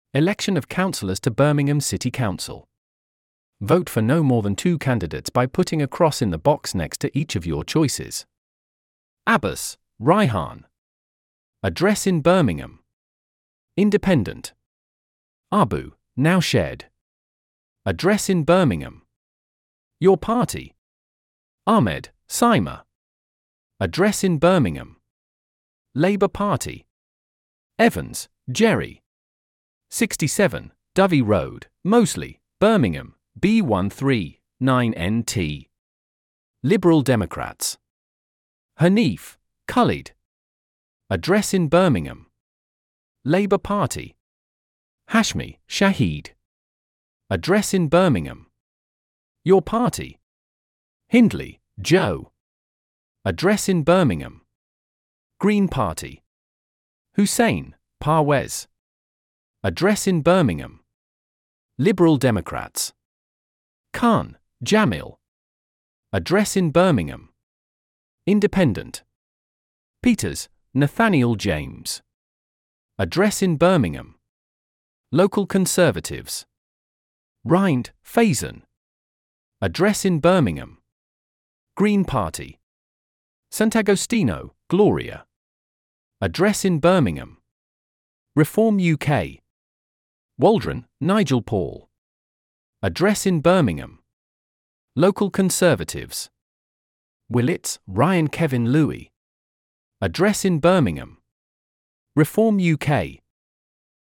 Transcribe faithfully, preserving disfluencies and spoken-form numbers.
Election of councillors to Birmingham City Council. Vote for no more than two candidates by putting a cross in the box next to each of your choices. Abbas, Raihan. Address in Birmingham. Independent. Abu, now shared. Address in Birmingham. Your party. Ahmed, Saima. Address in Birmingham. Labour Party. Evans, Jerry. sixty-seven, Dovey Road, Moseley, Birmingham, B one three nine N T. Liberal Democrats. Hanif, Khalid. Address in Birmingham. Labour Party. Hashmi, Shahid. Address in Birmingham. Your party. Hindley, Joe. Address in Birmingham. Green Party. Hussein, Parwez. Address in Birmingham. Liberal Democrats. Khan, Jamil. Address in Birmingham. Independent. Peters, Nathaniel James. Address in Birmingham. Local Conservatives. Rind, Faison. Address in Birmingham. Green Party. Sant'Agostino, Gloria. Address in Birmingham. Reform U K. Waldron, Nigel Paul. Address in Birmingham. Local Conservatives. Willits, Ryan Kevin Louis. Address in Birmingham. Reform U K.